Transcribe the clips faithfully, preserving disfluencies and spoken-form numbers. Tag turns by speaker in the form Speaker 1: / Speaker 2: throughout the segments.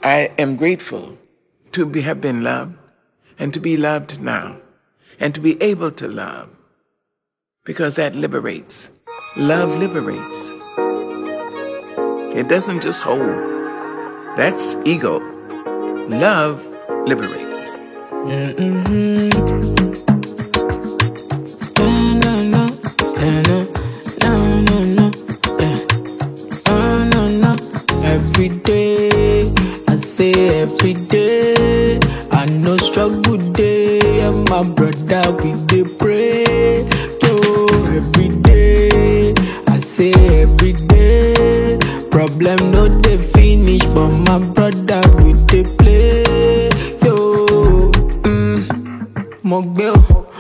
Speaker 1: I am grateful to be, have been loved and to be loved now and to be able to love, because that liberates. Love liberates. It doesn't just hold. That's ego. Love liberates.
Speaker 2: Mm-hmm. No, no, no, no, no, no, no, no, no, no. Every day, I say every day, I know struggle day, and my brother we dey pray. Yo, every day, I say every day, problem no dey finish, but my brother we dey play. Yo, mm, Mogbeo,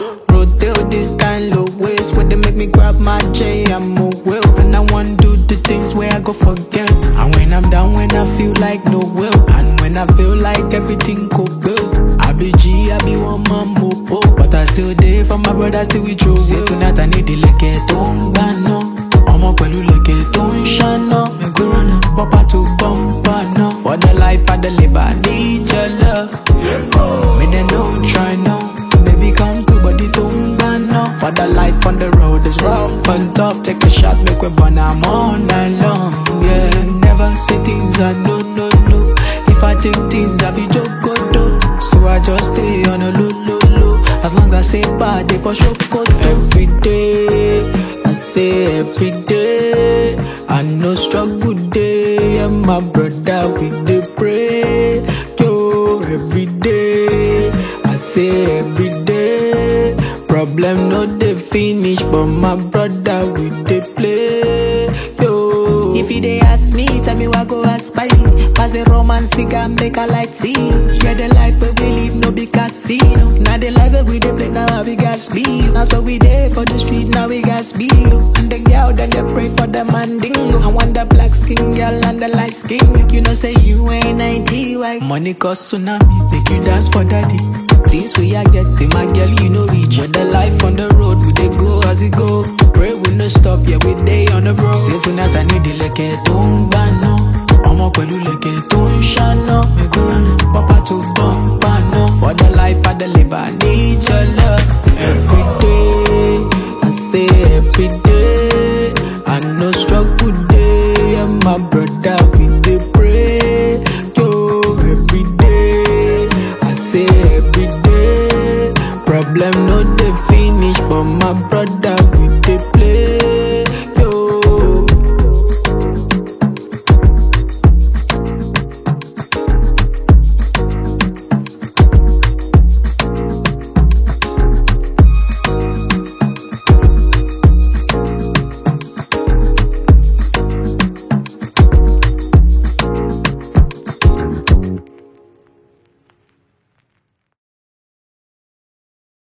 Speaker 2: Rodeo, this kind of ways where they make me grab my J, I'm a will, and I want do the things where I go forget. And when I'm down, when I feel like no will, and when I feel like everything go well, I be G, I be one man mopo, but I still there for my brother, still with you. Say tonight I need the leke tongano, Omo pelu leke tonshano, me go run up, papa to bumper no. For the life I deliver, I need your love. Me then don't try no, baby come to body tongano. For the life on the road is rough and tough, take a shot, make we burn I'm all night long. Yeah, never say things I no no no. If I take things I feel joke go do. So I just stay on a low low low. As long as I say bad, they for sure go do. Every day, I say every day, I know struggle day, and my brother we dey pray. Yo, every day, I say every day, problem no dey finish, but my brother we dey play. Yo, if you dey ask me, tell me what go ask by. Pass a romance, cigar, make a light see. Yeah, the life where we live no be casino. Now the life where we dey play, now we got speed. Now so we there for the street, now we got speed. And the girl then they pray for the mandingo. I want the black skin girl and the light skin. Make you know say you ain't ninety white. Money cause tsunami, make you dance for daddy. Things we I get, see my girl you know reach. With the life on the road, we dey go as it go. Pray we no stop, yeah we day on the road. Say tonight I need the leke tongbano, Omo pelu leke